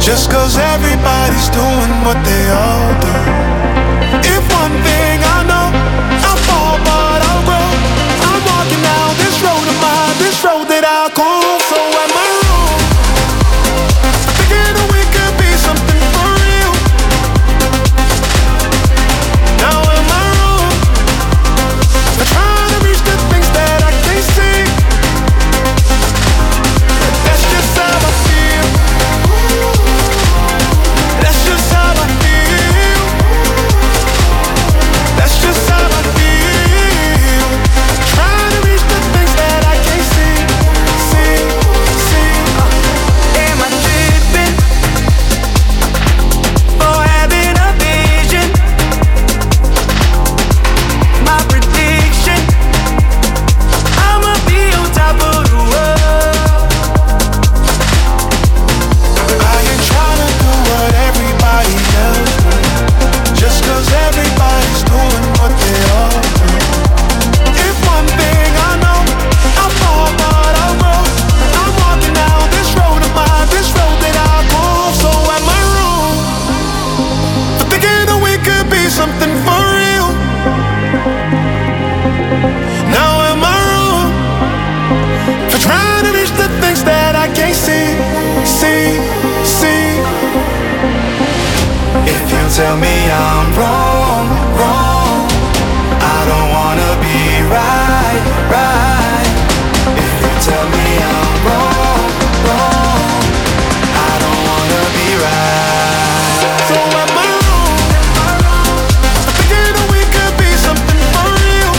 Just cause everybody's doing what they all do. If one thing I know, I'll fall but I'll grow. I'm walking down this road of mine, this road that I'll call. So am I wrong? I'm thinking that we could be something for real. Now am I wrong? I'm trying to reach the things that I can't see. That's just how I feel. That's just how I feel. That's just how I feel. Trying to reach the things that I can't see. Am I tripping for having a vision? My prediction, I'ma be on top of the world. I ain't trying to do what everybody else do. Just cause everybody's doing what they all do. If one thing I know, I'll fall but I'll grow. I'm walking down this road of mine, this road that I go. So am I wrong for thinking that we could be something for real? Now am I wrong for trying to reach the things that I can't see? If you tell me I'm wrong, I don't wanna be right. If you tell me I'm wrong, I don't wanna be right. So am I wrong? I'm thinking that we could be something for real.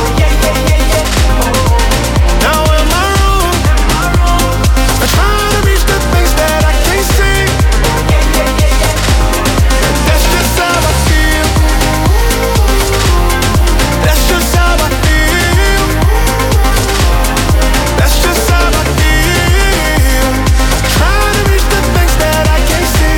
Now am I wrong? I'm trying to reach the things that I can't see. That's just how I feel. That's just how I feel. That's just how I feel. Trying to reach the things that I can't see.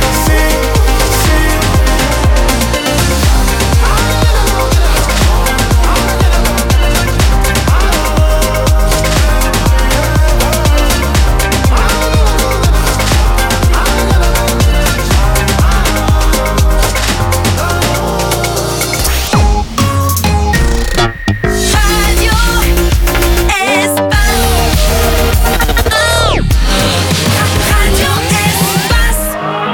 Radio Espace. Radio Espace.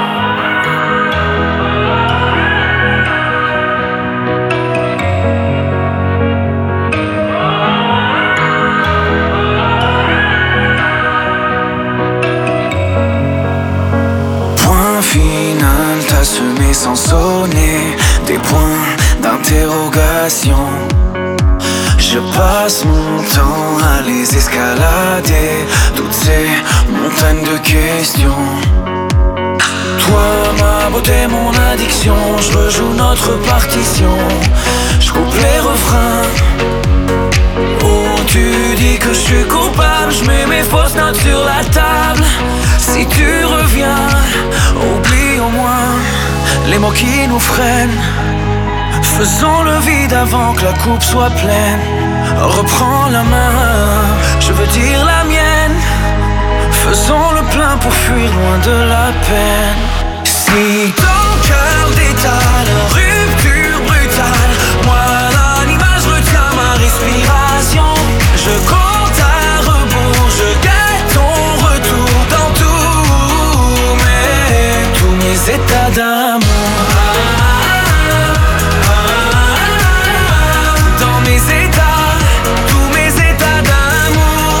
Point final, t'as semé sans sonner des points d'interrogation. Je passe mon temps à les escalader, toutes ces montagnes de questions. Toi, ma beauté, mon addiction, je rejoue notre partition. Je coupe les refrains. Oh, tu dis que je suis coupable, je mets mes fausses notes sur la table. Si tu reviens, oublie au moins les mots qui nous freinent. Faisons le vide avant que la coupe soit pleine. Reprends la main, je veux dire la mienne. Faisons le plein pour fuir loin de la peine. Si ton cœur détale, rupture brutale, moi l'animal, je retiens ma respiration. Je compte à rebours, je guette ton retour dans tous mes états d'amour. Dans mes états, tous mes états d'amour.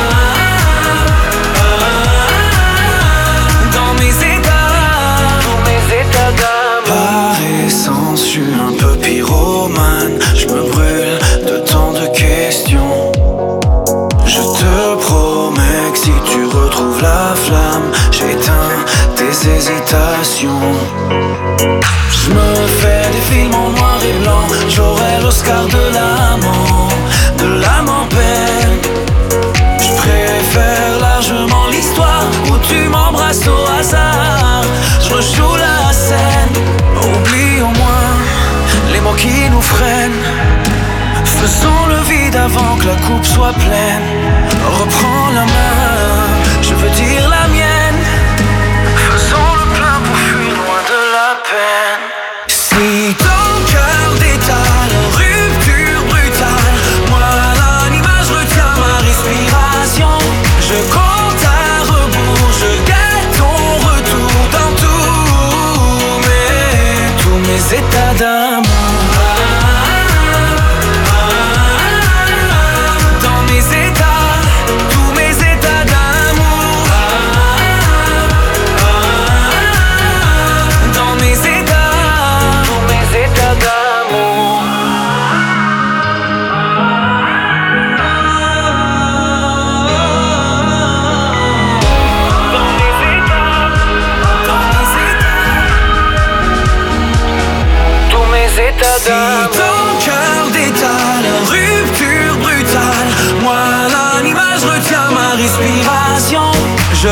Dans mes états, tous mes états d'amour. Par essence, je suis un peu pyromane. Je me brûle de tant de questions. Je te promets que si tu retrouves la flamme, j'éteins tes hésitations. Je me fais des films en noir et blanc. J'aurai l'Oscar de l'âme en peine. Je préfère largement l'histoire où tu m'embrasses au hasard. Je rejoue la scène. Oublie au moins les mots qui nous freinent. Faisons le vide avant que la coupe soit pleine. Reprends la main, je veux dire la mienne. Faisons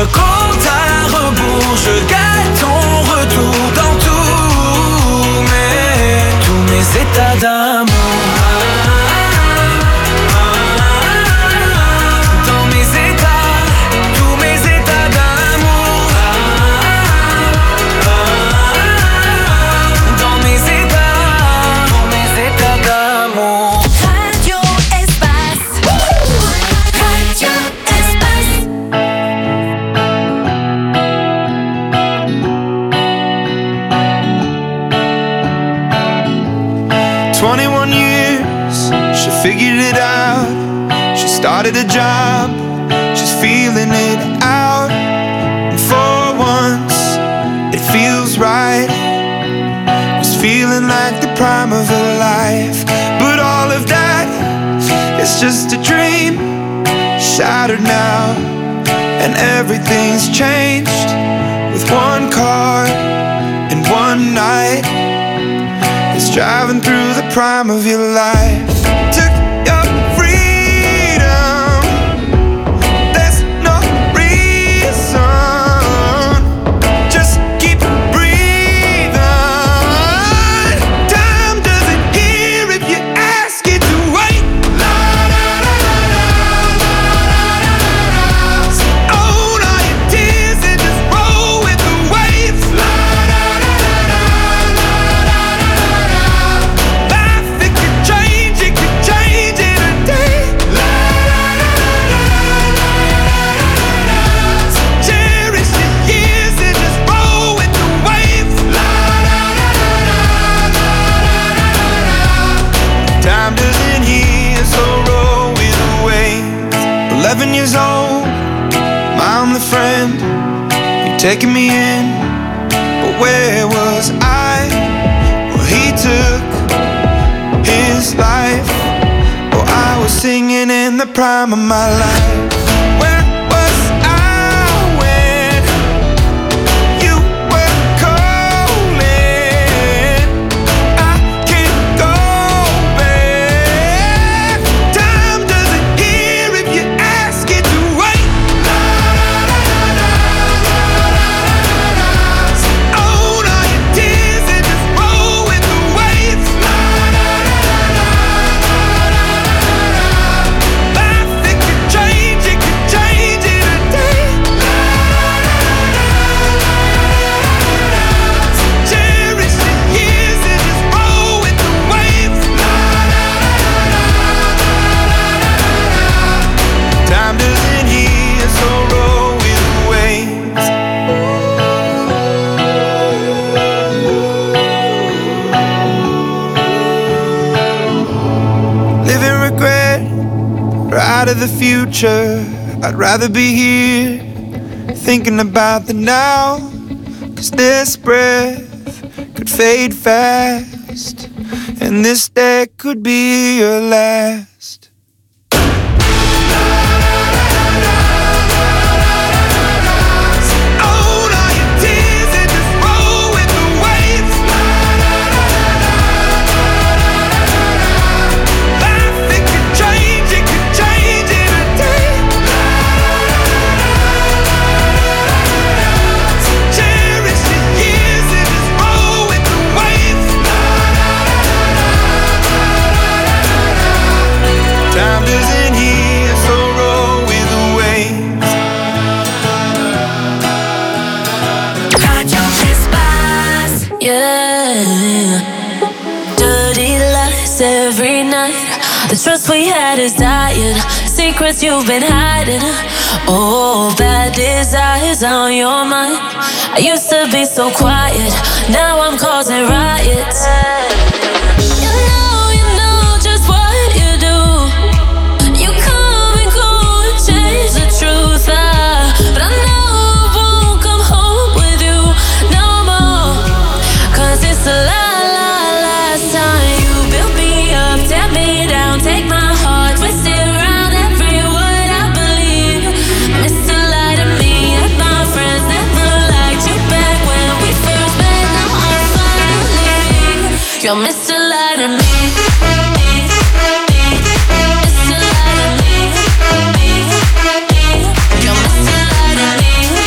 compte à rebours, je guette ton retour dans tous mes états d'amour. Figured it out. She started a job. She's feeling it out. And for once, it feels right. It's feeling like the prime of her life. But all of that is just a dream, shattered now. And everything's changed with one car and one night. It's driving through the prime of your life. Taking me in, but where was I? Well, he took his life. Oh, I was singing in the prime of my life. Where was I when you were calling? I can't go back. Time doesn't hear if you ask it to wait. Of the future, I'd rather be here thinking about the now, 'cause this breath could fade fast, and this day could be your last. The trust we had is dying. Secrets you've been hiding. Oh, bad desires on your mind. I used to be so quiet. Now I'm causing riots. You know just what you do. You come and go and change the truth. But I know I won't come home with you no more. 'Cause it's the last time you built me up, tear me down, take my heart, twist it around every word I believe. Mr. Lie to me and my friends never liked you back when we first met. Now I'm finally, you're Mr. Lie to me. Mr. Lie to me. You're Mr. Lie to me.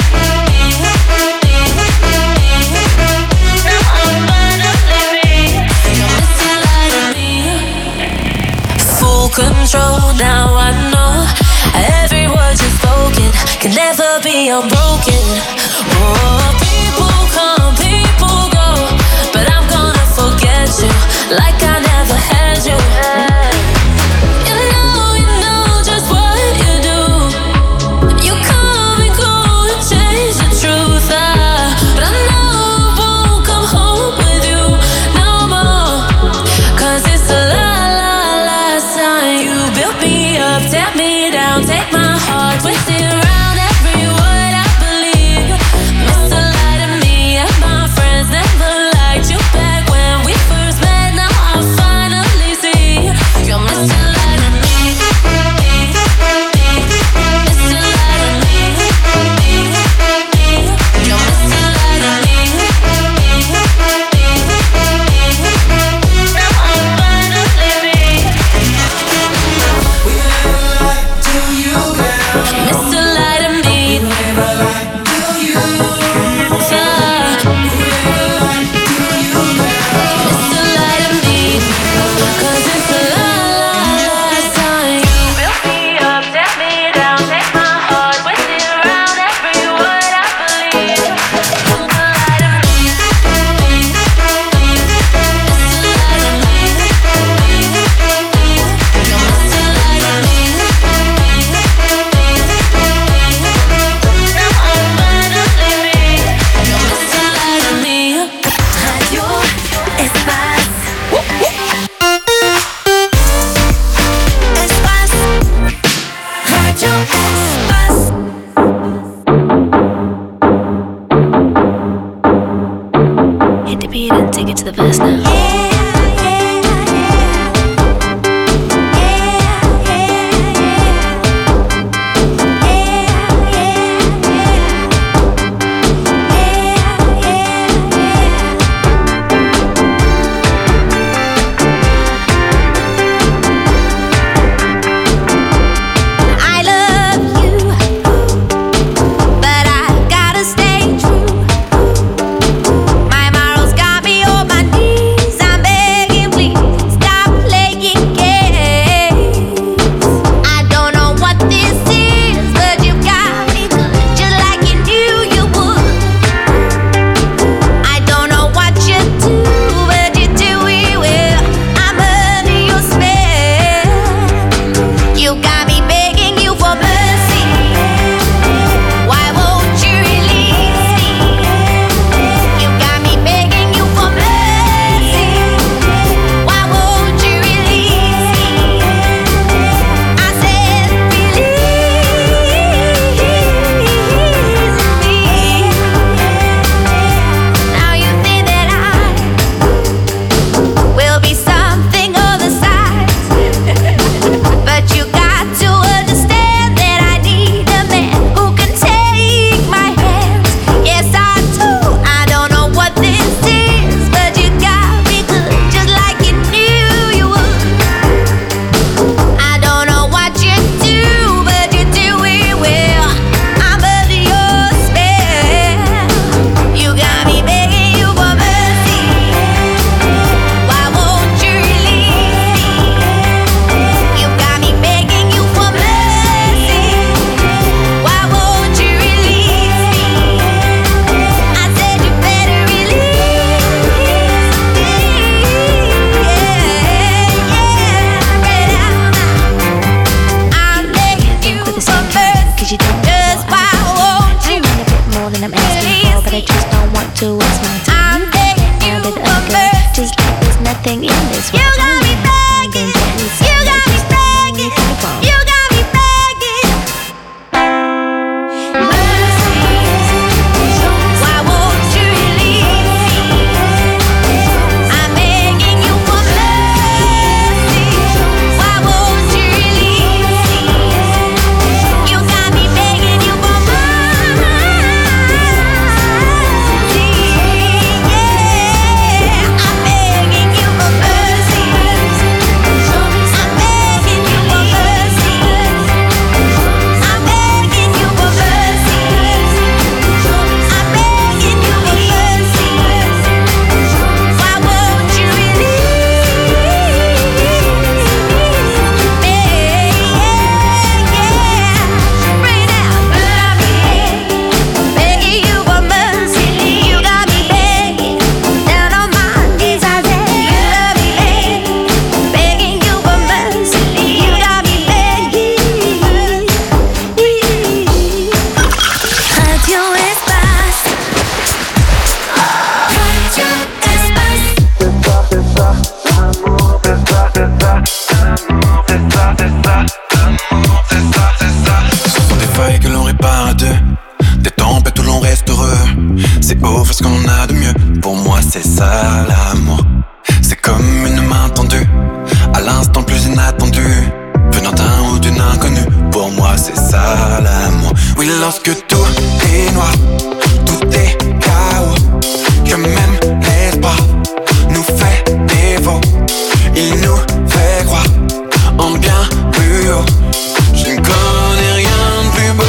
control. Now I know every word you've spoken can never be unbroken. Oh, people come, people go, but I'm gonna forget you like I never had you. You know just what you do. You come and go and change the truth. But I know I won't come home with you no more. 'Cause it's the last time you built me up, tear me down, take my heart, twist it around every word I believe. Mr. Lie to me and my friends never liked you back when we first met. Now I finally see you're Mr. Lie to me. Mr. Lie to me. You're Mr. Lie to me. Now I finally see. Mr. Lie to me. Mr. Lie to me. 'Cause it's the last time you built me up, tear me down, take my heart, twist it around every word I believe. Mr. Lie to me. Mr. Lie to me. You're Mr. Lie to me. Now I finally see you're Mr. Lie to me. Radio Espace. Espace. Radio Espace. Hit the beat and take it to the verse now. I love you, but I gotta stay true. My morals got me on my knees. ce qu'on a de mieux. Pour moi c'est ça l'amour. C'est comme une main tendue à l'instant le plus inattendu, venant d'un ou d'une inconnue. Pour moi c'est ça l'amour. Oui, lorsque tout est noir, tout est chaos, que même l'espoir nous fait défaut. Il nous fait croire en bien plus haut. Je ne connais rien de plus beau.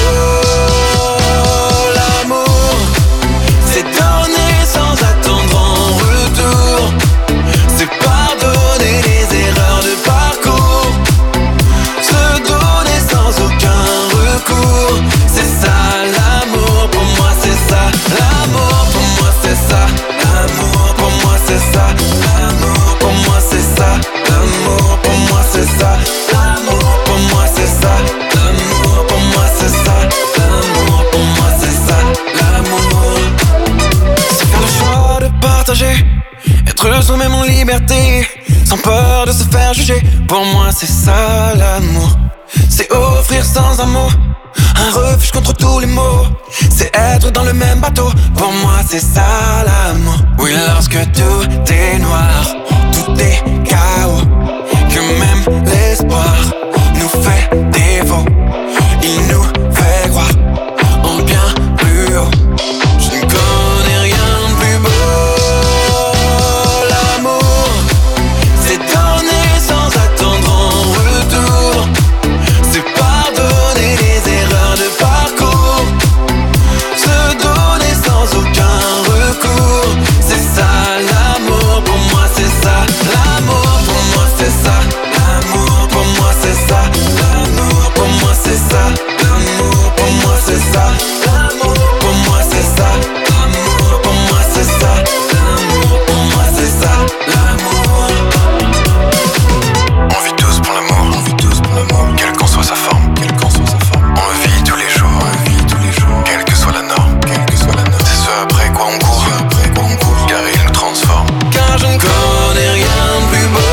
L'amour, c'est donner sans attendre en retour. C'est pardonner les erreurs de parcours. Se donner sans aucun recours. C'est ça l'amour, pour moi c'est ça. L'amour, pour moi c'est ça. L'amour, pour moi c'est ça. L'amour, pour moi c'est ça. L'amour, pour moi c'est ça. L'amour, pour moi c'est ça. L'amour, pour moi c'est ça. L'amour, pour moi c'est ça. L'amour, c'est faire le choix de partager, être soi-même en liberté, sans peur de se faire juger. Pour moi c'est ça l'amour. C'est offrir sans un mot un refuge contre tous les maux. C'est être dans le même bateau. Pour moi c'est ça l'amour. Oui, lorsque tout est noir, tout est chaos, que même l'espoir nous fait défaut. Il nous fait croire en bien plus haut. Je ne connais rien de plus beau. L'amour, c'est donner sans attendre en retour. C'est pardonner les erreurs de parcours. Se donner sans aucun recours. C'est ça l'amour, pour moi c'est ça. L'amour, pour moi c'est ça. L'amour, pour moi c'est ça. L'amour, pour moi c'est ça. L'amour, pour moi c'est ça. L'amour, pour moi c'est ça. L'amour, pour moi c'est ça. L'amour, pour moi c'est ça. L'amour. On vit tous pour l'amour. On vit tous pour l'amour. Quelle qu'en soit sa forme. Quelle qu'en soit sa forme. On le vit tous les jours. On le vit tous les jours. Quelle que soit la norme. Quelle que soit la norme. C'est ce après quoi on court. Après quoi on court. Car il nous transforme. Car je ne connais rien de plus beau.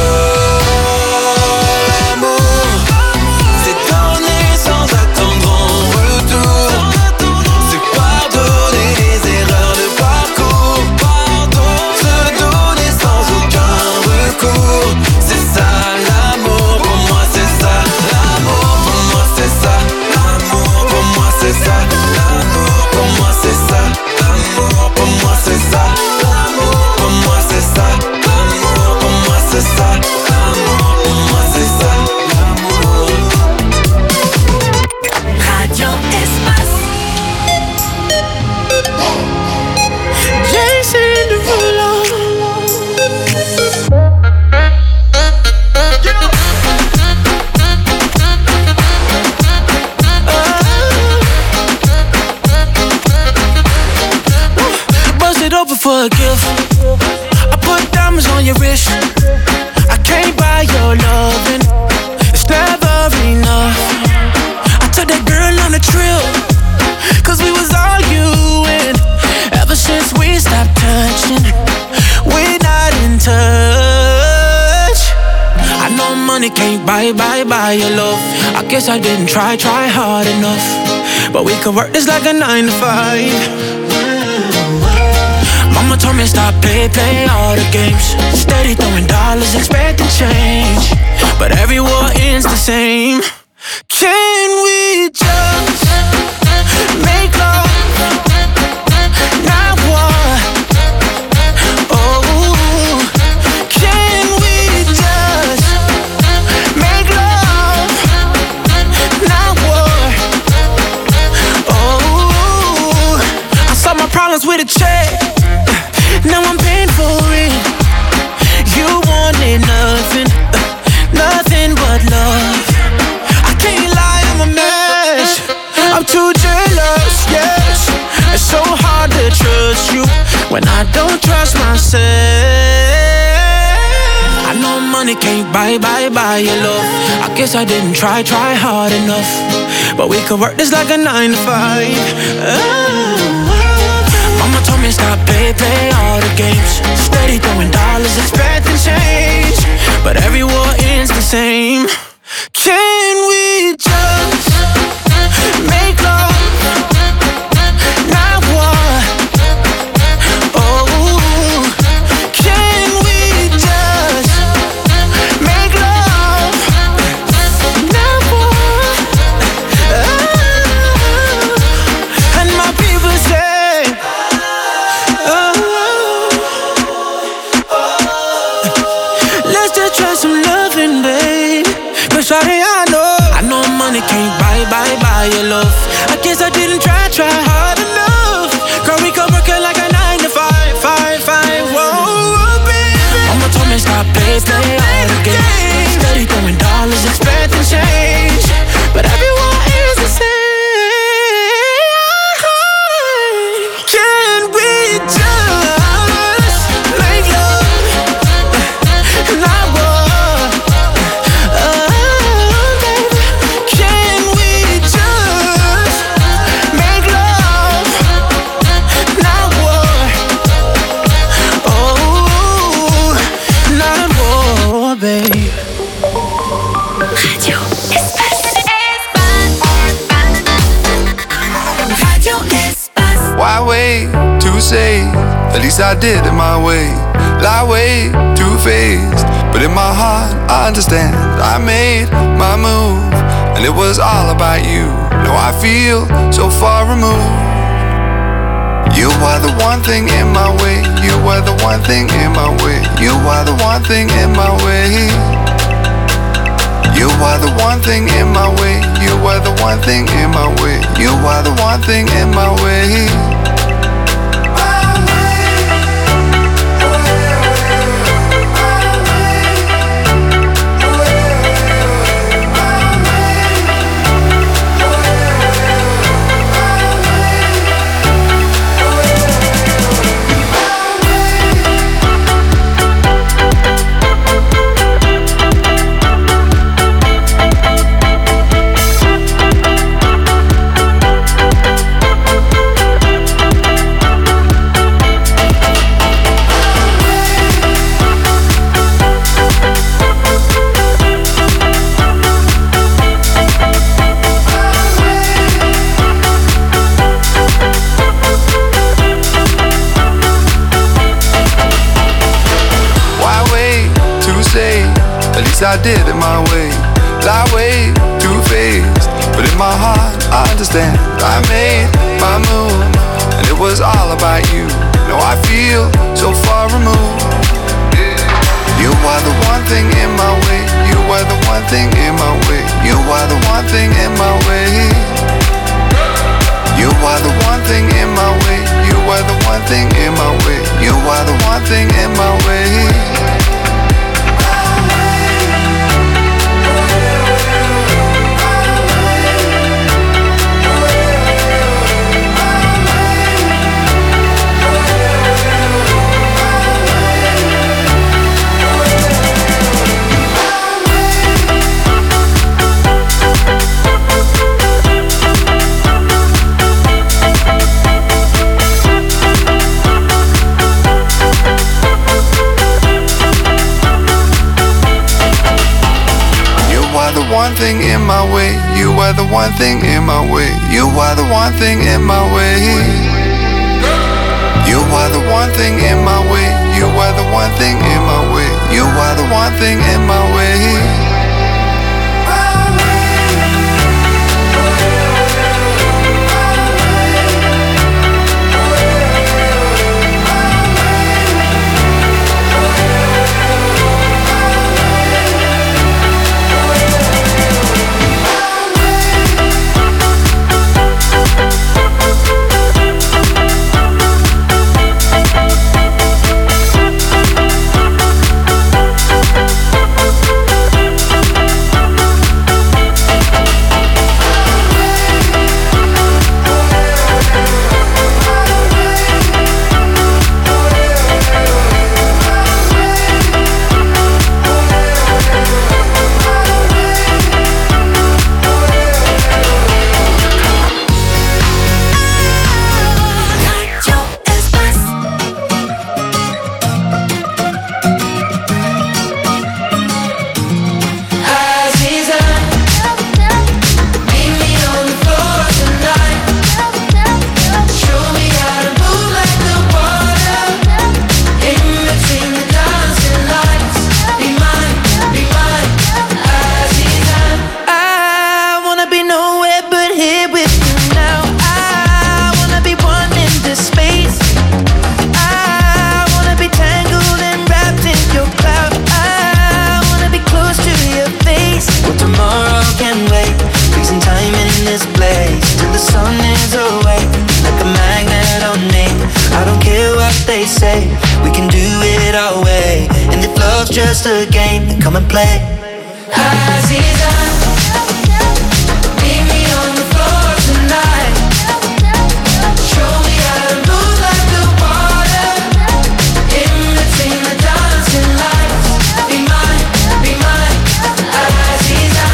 L'amour, c'est donner sans attendre en retour. C'est pardonner les erreurs de parcours. Se donner sans aucun recours. C'est ça l'amour, pour moi c'est ça. L'amour, pour moi c'est ça. L'amour, pour moi c'est ça. L'amour, pour moi c'est ça. L'amour, pour moi c'est ça. L'amour, pour moi c'est ça. L'amour, pour moi c'est ça. L'amour, pour moi c'est ça. L'amour. Radio Espace. Jason Derulo. Bust it open for a gift. I put diamonds on your wrist. I can't buy your loving. It's never enough. I took that girl on a trip, 'cause we was arguing. Ever since we stopped touching, we're not in touch. I know money can't buy your love. I guess I didn't try hard enough. But we could work this like a 9 to 5. Mama told me stop play all the games. Steady throwing dollars, expecting change. But every war ends the same. Can we just make love, not war? Oh, can we just make love, not war? Oh, I solved my problems with a check. Now I'm paying for it. You wanted nothing, nothing but love. I can't lie, I'm a mess. I'm too jealous, yes. It's so hard to trust you when I don't trust myself. I know money can't buy your love. I guess I didn't try hard enough. But we could work this like a 9 to 5. Mama told me stop play all the games. Steady throwing dollars, expecting change. But every war ends the same. Can we just make love, not war? can't buy your love. I guess I didn't try hard enough. Girl, we could work it like a 9 to 5. Whoa, baby. Mama told me stop play all the games. Steady throwing dollars, expecting change, but everyone is the same. Can we just make love and not war? Baby, can we just make love, not war? Oh, not war, babe. Radio Espace. Radio Espace. Why wait to say? At least I did it my way. Lie way too faced, but in my heart I understand. I made my move, and it was all about you. Now I feel so far removed. You are the one thing in my way. You are the one thing in my way. You are the one thing in my way. You are the one thing in my way. You are the one thing in my way. You are the one thing in my way. I did it my way. Lie way too faced, but in my heart I understand. I made my move, and it was all about you. Now I feel so far removed. You are the one thing in my way. You are the one thing in my way. You are the one thing in my way. You are the one thing in my way. You are the one thing in my way. You are the one thing in my way. One thing in my way. You are the one thing in my way. You are the one thing in my way. You are the one thing in my way. You are the one thing in my way. You are the one thing in my way. just a game, then come and play. Aziza, meet me on the floor tonight. Show me how to move like the water in between the dancing lights. Be mine, Aziza.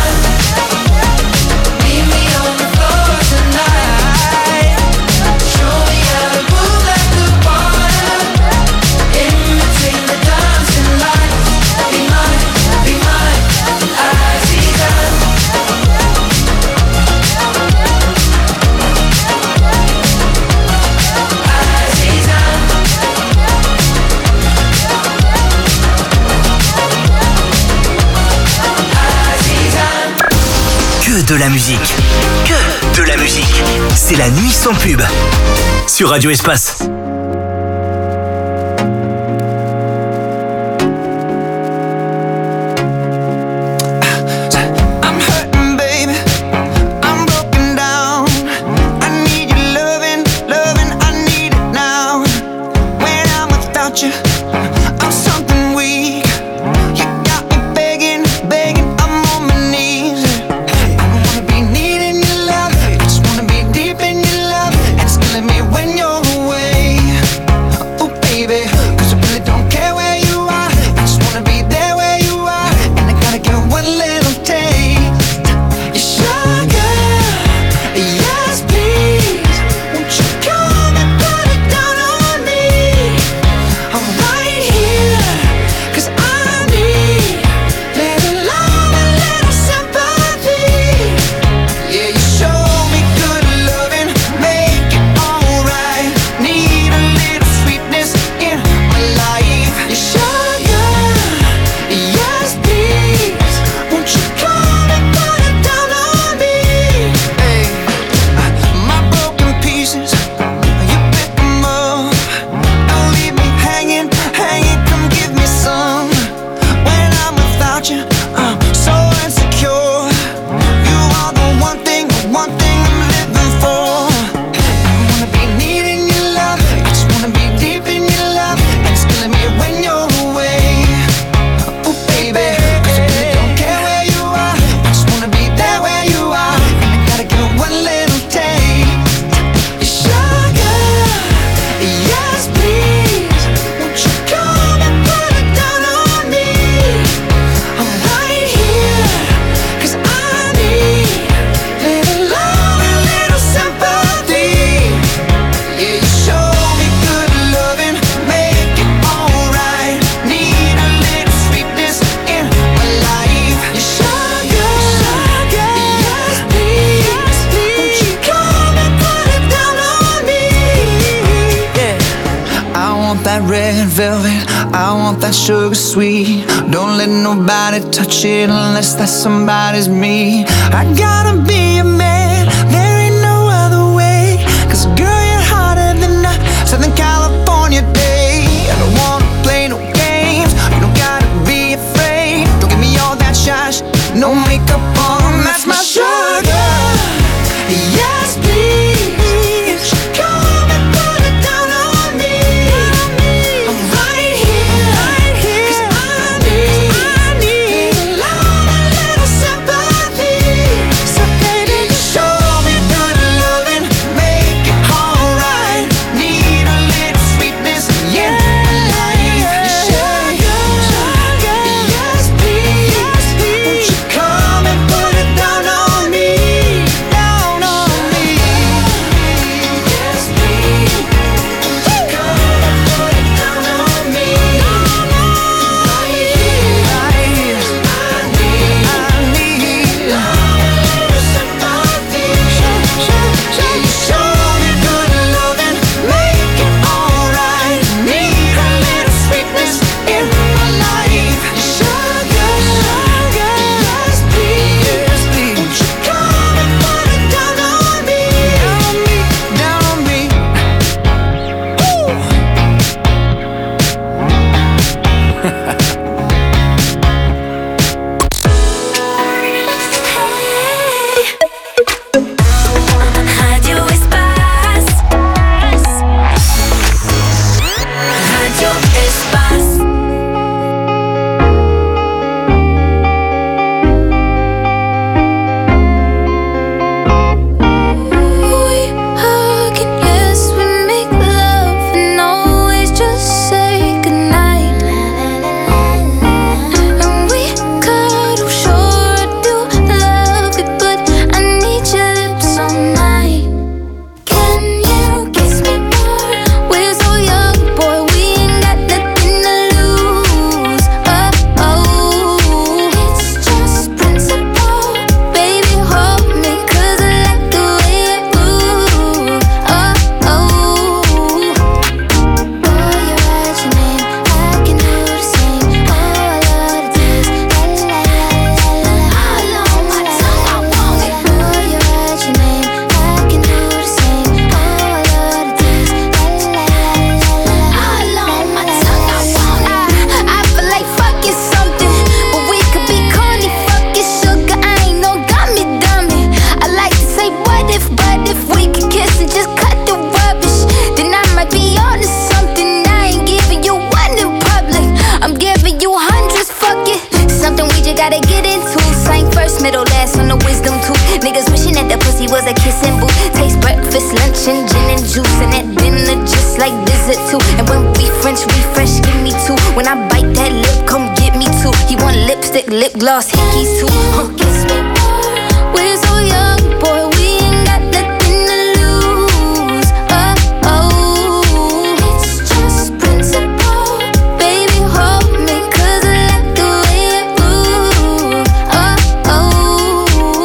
Meet me on the floor tonight. Show me how to move like the water in between the dancing lights. Be mine, Aziza. Que de la musique. Que de la musique. C'est la nuit sans pub. Sur Radio Espace. I'm hurting, baby. I'm broken down. I need your loving, I need it now. When I'm without you, I'm something weak. You got me begging, I'm on my knees. I don't wanna be needing your love, I just wanna be deep in your love. And it's killing me when you're away. Oh baby, 'cause I really don't care where you are, I just wanna be there where you are. And I gotta get one little taste. Your sugar, yes please. Won't you come and put it down on me? I'm right here, 'cause I need little love and little sympathy. Yeah, you show me good loving, make it alright. Need a little sweetness in my life. Your sugar, yes please. Won't you come and put it down on me? Hey, my broken pieces, you pick them up. Don't leave me hanging, come give me some. When I'm without you, I'm so insecure. You are the one thing I'm living for. I wanna be needing your love, I just wanna be deep in your love. And it's killing me when you're away. Oh baby, 'cause I really don't care where you are, I just wanna be there where you are. And I gotta get one little taste. Your sugar, yes please. Won't you come and put it down on me? I'm right here, 'cause I need little love and little sympathy. Yeah, you show me good loving, make it alright. Need a little sweetness in my life. Your sugar, yes please. Won't you come and put it down on me? Yeah, I want that red velvet, I want that sugar sweet. Don't let nobody touch it unless that somebody's me. I gotta be a man, there ain't no other way. 'Cause girl, you're hotter than a Southern California day. I don't wanna play no games, you don't gotta be afraid. Don't give me all that shy no makeup on, that's my sugar. Yes please, come and put it down on me. I'm right here, 'cause I need love and little sympathy. So baby, you show Sang first, middle, last on the wisdom tooth. Niggas wishing that the pussy was a kissing booth. Taste breakfast, lunch, and gin and juice. And at dinner, just like dessert too. And when we French refresh, give me two. When I bite that lip, come get me two. He want lipstick, lip gloss, hickeys too. Kiss me more. We're so young, boy, we ain't got nothing to lose. Oh, oh, it's just principle. Baby, hold me, 'cause I like the way it moves. Oh, oh,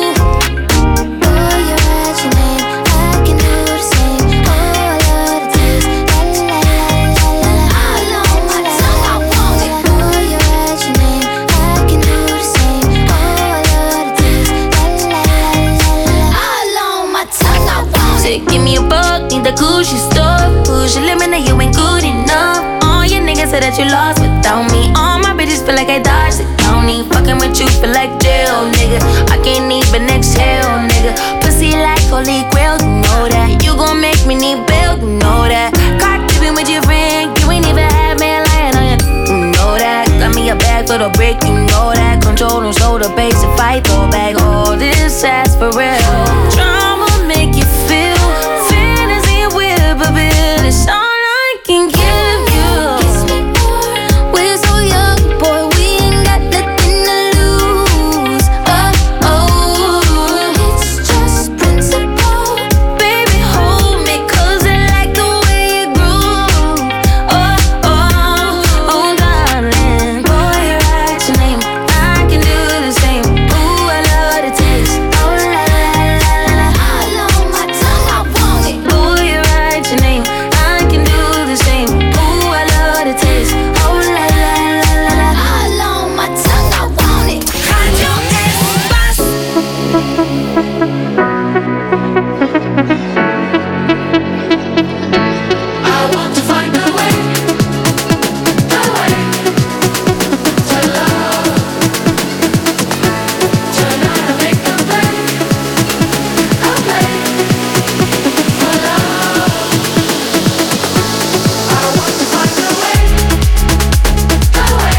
boy, you write your name, I can do the same. Oh, I love the taste, la la la la la. All on my tongue, I want it. Boy, you write your name, I can do the same. Oh, I love the taste, la la la la la. All on my tongue, I want it. Say, give me a buck, need the Gucci store. Push your limit, now you ain't good enough. All your niggas say that you lost without me. All my bitches feel like I dodged the county. Fucking with you feel like jail, nigga. I can't even exhale, nigga. Pussy like holy grail, you know that. You gon' make me need bail, you know that. Caught keeping with your friend, you ain't even had me lying on you, you know that. Got me a bag for the brick, you know that. Control and shoulder base if I throw back all this ass for real. Drama make you feel, fantasy and whip a bit. It's all I can give you. Kiss me more. We're so young, boy, we ain't got nothing to lose. Oh, oh, it's just principle. Baby, hold me, 'cause I like the way you groove. Oh, oh, oh, darling. Boy, you write your name, I can do the same. Ooh, I love the taste. Oh, la, la, la, la. All on my tongue, I want it. Boy, you write your name, I can do the same. Ooh, I love the taste. Oh, la, la, la, la, la. All on my tongue, I want it. Radio Espace. I want to find a way to love. Tonight I'll make a play for love. I want to find a way to love.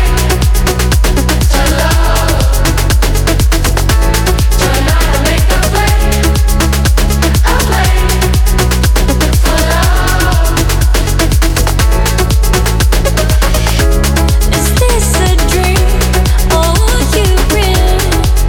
Tonight I'll make a play for love. Is this a dream or you real?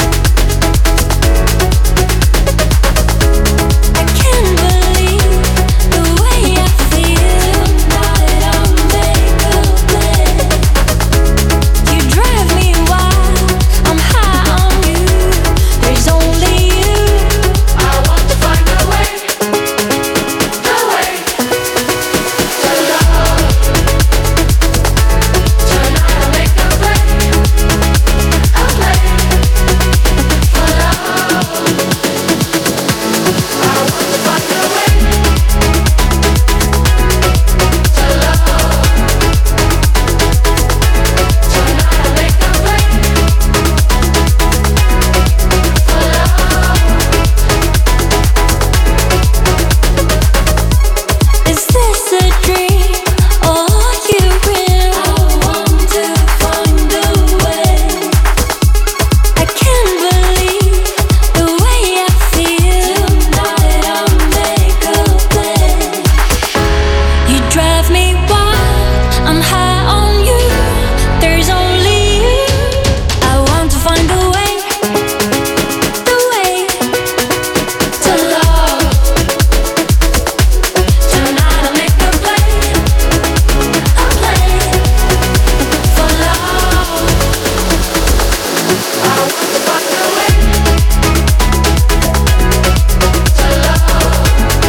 I can't believe the way I feel. Tonight I'll make a play. You drive me wild, I'm high on you. There's only you. I want to find a way to love. Tonight I'll make a play for love. I want to find a way to love. Tonight I'll make a play Is this a dream or you real? I want to find a way. I can't believe the way I feel. Tonight I'll make a play. You drive me wild, I'm high on you. There's only you. I want to find a way, the way to love. Tonight I'll make a play for love. I want to find a way to love.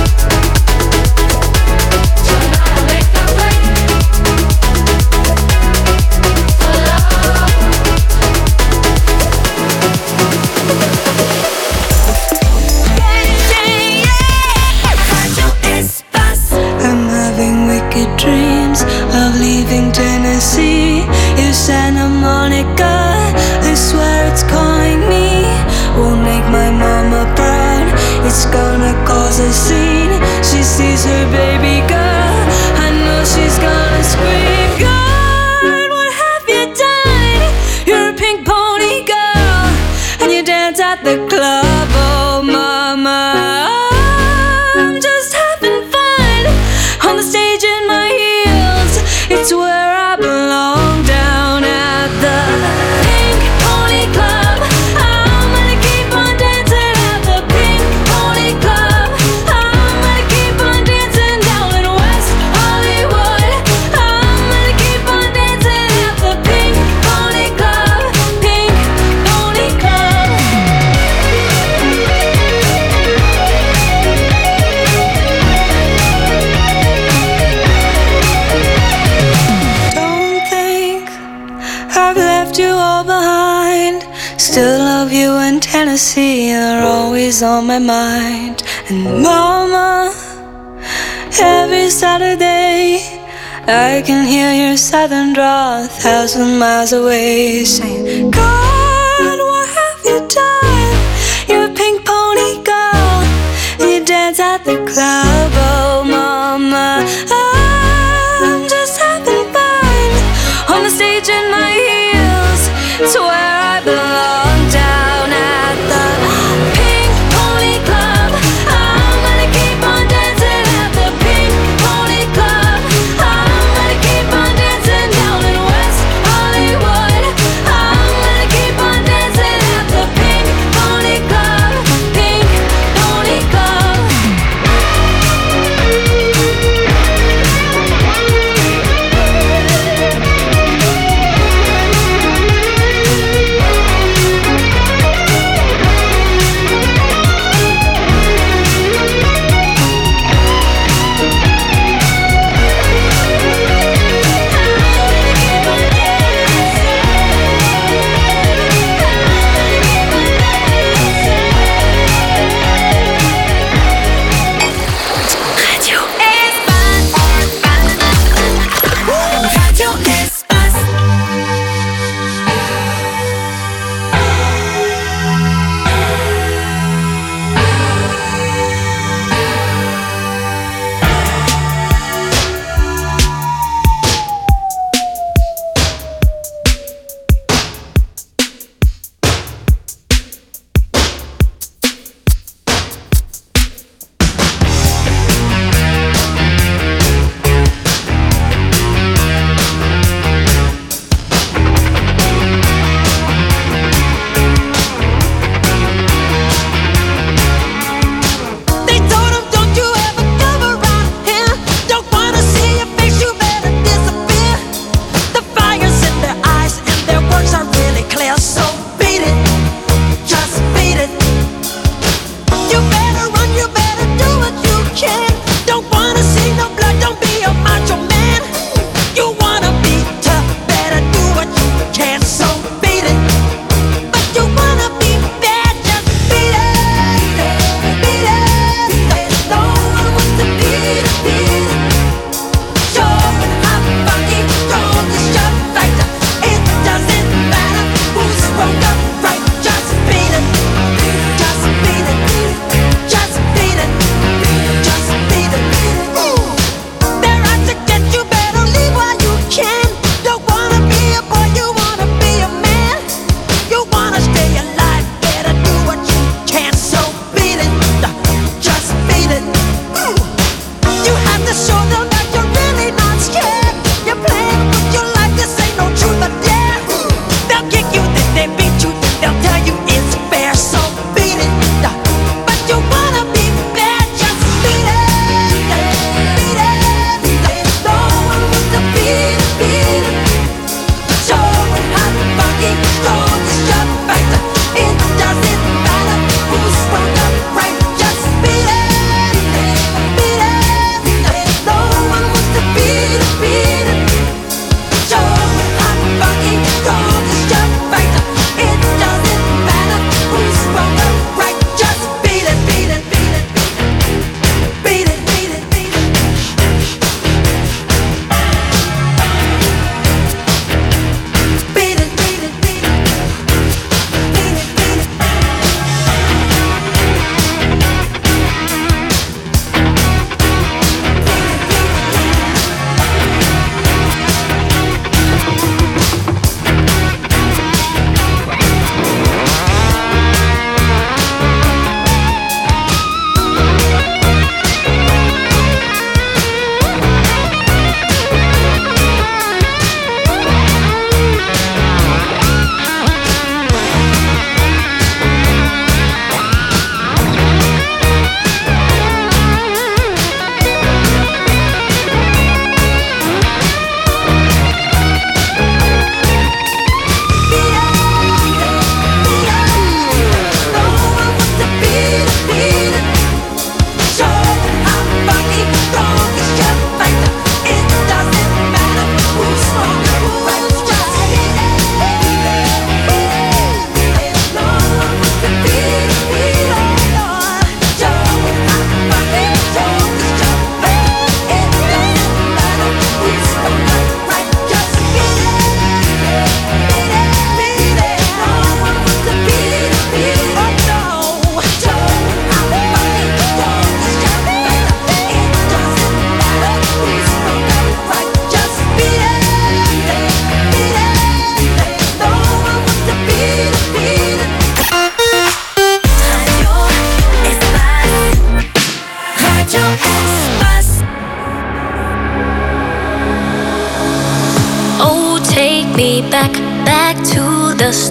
Tonight I'll make a play for Radio Espace. I'm having wicked dreams of leaving Tennessee. If Santa Monica, I swear it's calling me. Won't make my mama proud. It's gonna cause a scene. She sees her baby girl. I know she's gonna scream. God, what have you done? You're a pink pony girl, and you dance at the club, oh mama. I'm just having fun on the stage in my heels. It's where I belong, down at the Pink Pony Club. I'm gonna keep on dancing at the Pink Pony Club. I'm gonna keep on dancing down in West Hollywood. I'm gonna keep on dancing at the Pink Pony Club. Pink Pony Club. Don't think I've left you all behind. Still love you in Tennessee, you're always on my mind. And mama, every Saturday I can hear your southern drawl 1,000 miles away, saying, God, what have you done? You're a pink pony girl, and you dance at the club, oh mama. I'm just having fun on the stage in my heels. It's where I belong, down at the Pink Pony Club. I'm gonna keep on dancing at the Pink Pony Club. I'm gonna keep on dancing down in West Hollywood. I'm gonna keep on dancing at the Pink Pony Club. Pink Pony Club.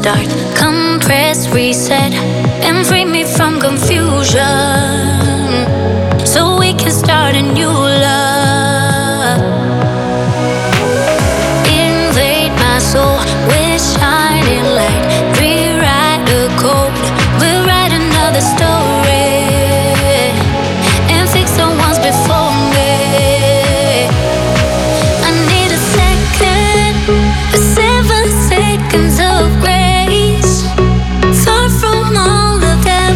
start. Compress, reset, and free me from confusion, so we can start a new love. Invade my soul with shining light. Rewrite the code, we'll write another story and fix the ones before me. I need a second, 7 seconds of grace, far from all of that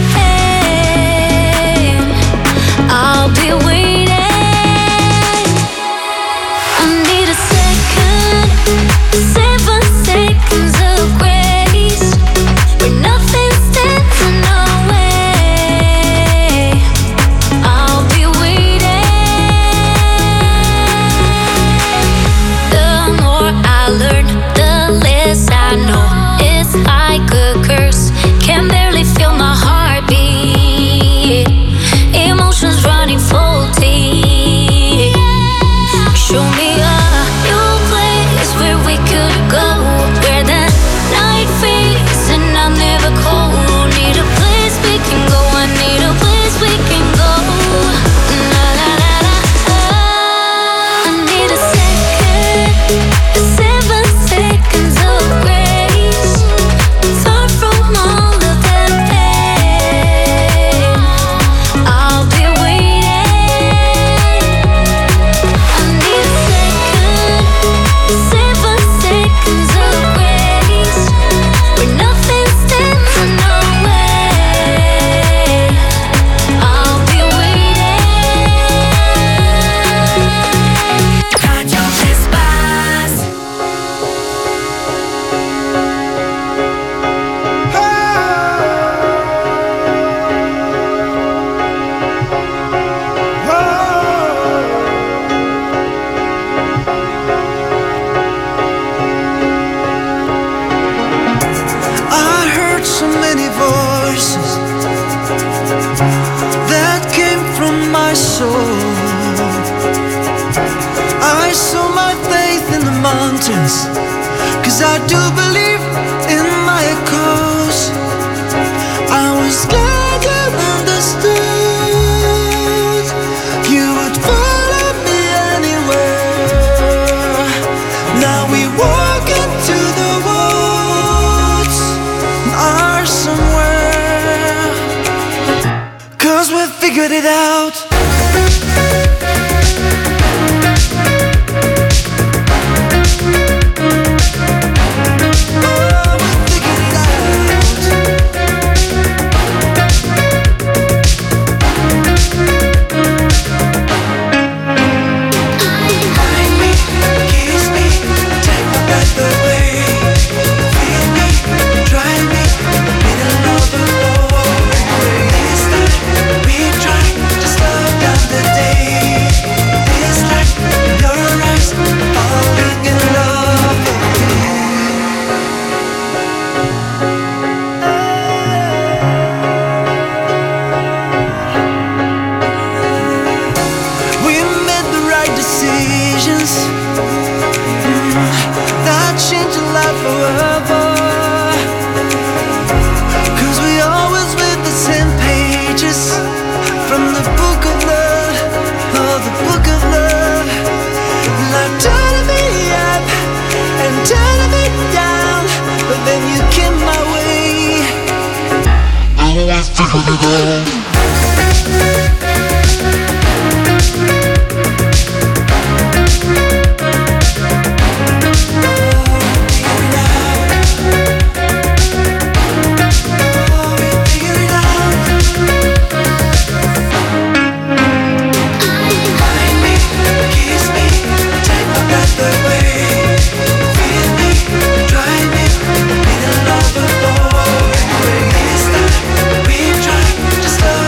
pain. I'll be waiting. I need a second, 7 seconds of grace, where nothing stands in our way. I'll be waiting. The more I learn, the less I know. It's like a curse, can barely feel my heartbeat. Emotions running faulty. Show me a new place where we could go, where the night fades and I'm never cold. Need a place we can go, I need a place we can go. La la la la. I need a second, 7 seconds of grace, far from all of that pain. I'll be waiting. I need a second, 7 seconds of grace, where nothing stands in our way. I'll be waiting. Radio Espace. I heard so many voices that came from my soul. I saw my faith in the mountains, 'cause I do believe in my cause. I was glad you understood, you would follow me anywhere. Now we walk into the woods, are somewhere, 'cause we figured it out. Oh, we figured it out. Hide me, kiss me, take my breath away. Feel me, try me, be the lover boy. This time we try to slow down the day. This time your eyes falling in love again. We made the right decisions, that changed your life forever. 'Cause we always read the same pages from the book of love, oh, the book of love. Like turning me up and turning me down, but then you came my way. Oh, I figured it out. Slow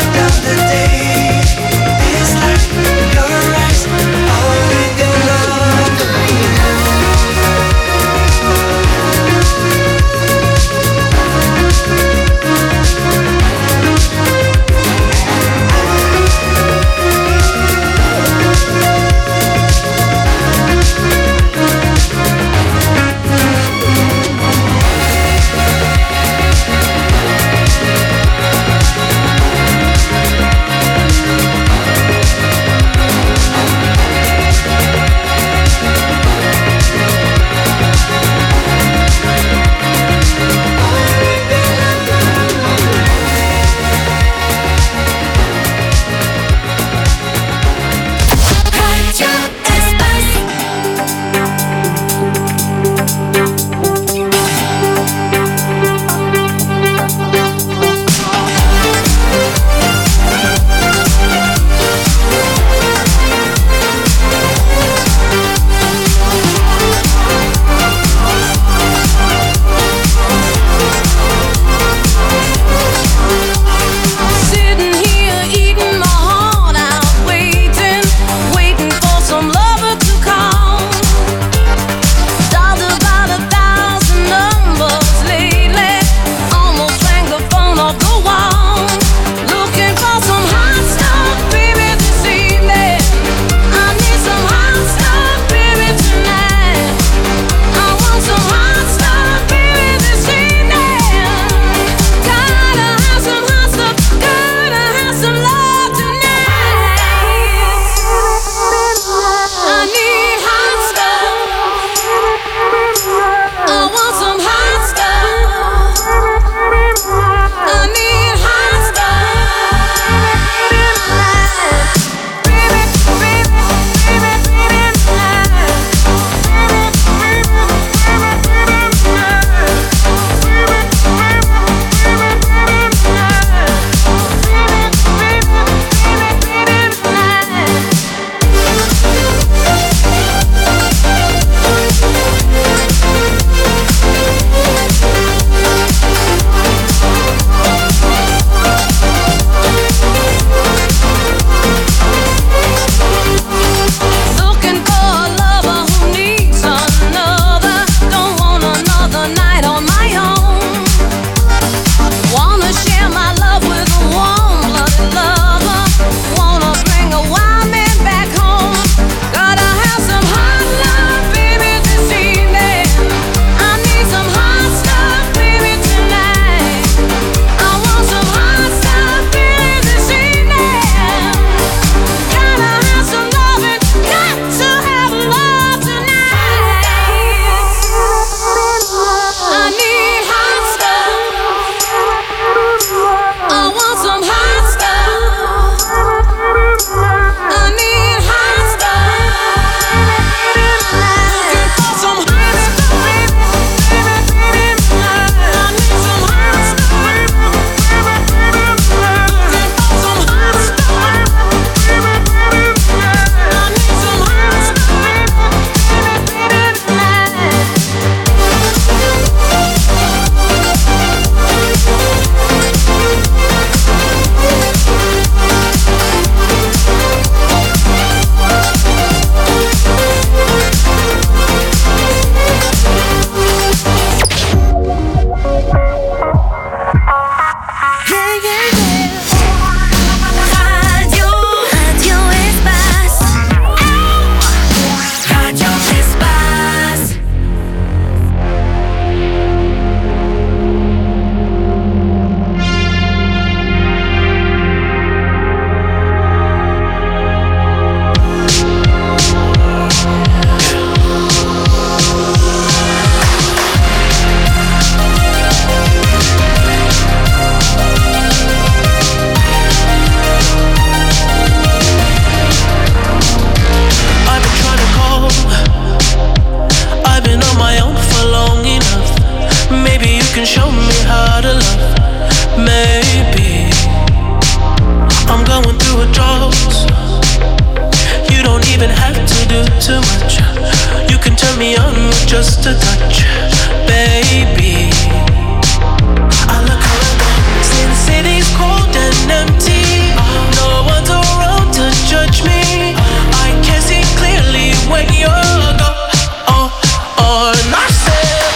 just a touch, baby. I look around, see the city's cold and empty. No one's around to judge me. I can see clearly when you're gone. And I said,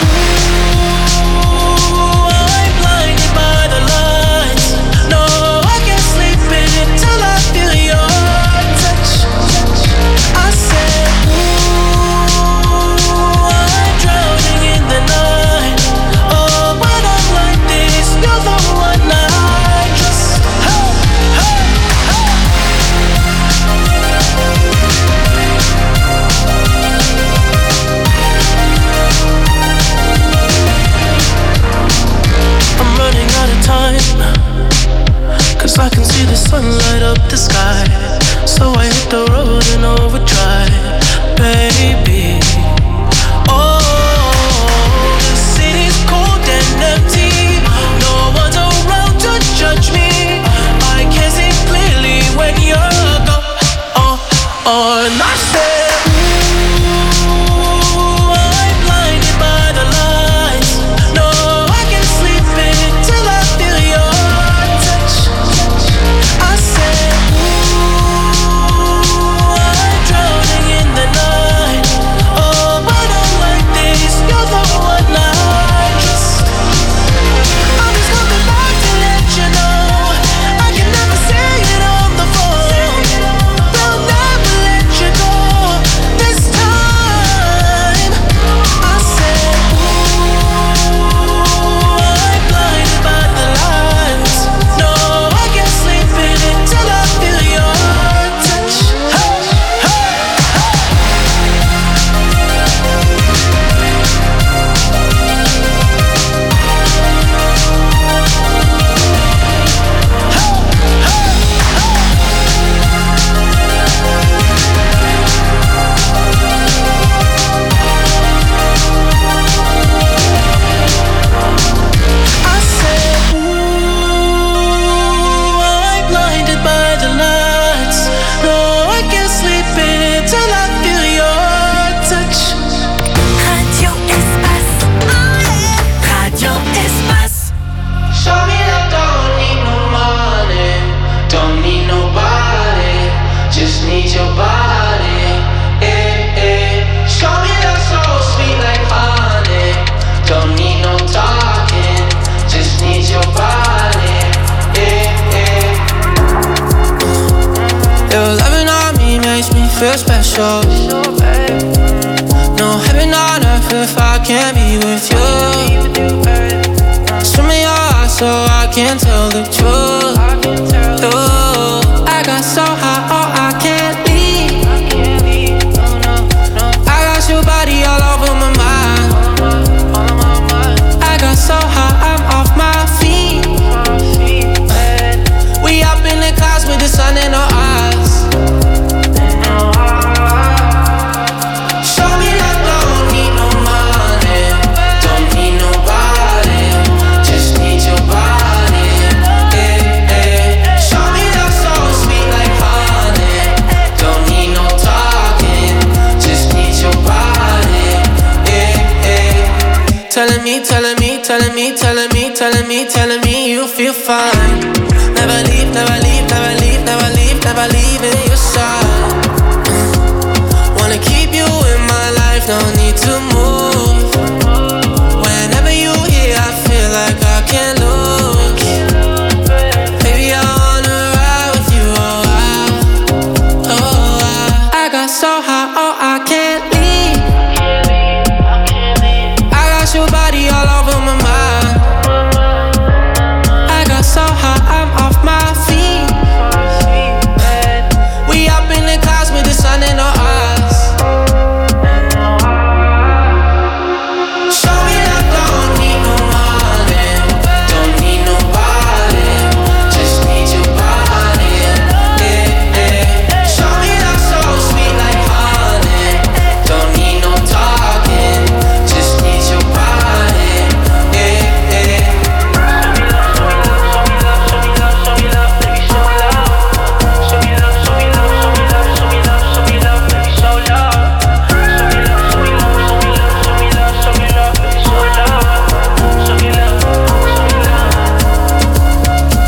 ooh, I'm blinded by the lights. No, I can't sleep until I feel your touch. I said, ooh, I'm drowning in the night. Oh, when I'm like this, you're the one I trust. Hey, hey, hey. I'm running out of time, 'cause I can see the sun light up the sky. So I hit the road in overdrive, baby. Oh, the city's cold and empty. No one's around to judge me. I can see clearly when you're gone. And I said, ooh, I'm blinded by the lights. No, I can't sleep until I feel your touch. I said, ooh, I'm drowning in the night. Oh, when I'm like this, you're the one I trust. I'm just coming back to let you know I can never say it on the phone. They'll never let you go this time. I said, ooh, I'm blinded by the lights. No, I can't sleep until I feel your touch. Hey, hey, I said, ooh, I'm blinded by the lights. No, I can't sleep until I feel your touch. Radio Espace. Radio Espace. Show me that don't need no money, don't need nobody, just need your body. Eh, eh. Show me that so sweet like honey, don't need no talking, just need your body. Eh, eh. Your loving on me makes me feel special. No heaven on earth if I can't be with you. Swim in your eyes so I can tell the truth. Ooh, I got so high, oh, I can't leave. I got your body all over my mind. I got so high, I'm off my feet. We up in the clouds with the sun in our eyes. Show me that don't need no money, don't need nobody, just need your body. Eh, eh. Show me that so sweet like honey, don't need no talking, just need your body. Eh, eh. Telling me, telling me, telling me, telling me, telling me, telling me you feel fine.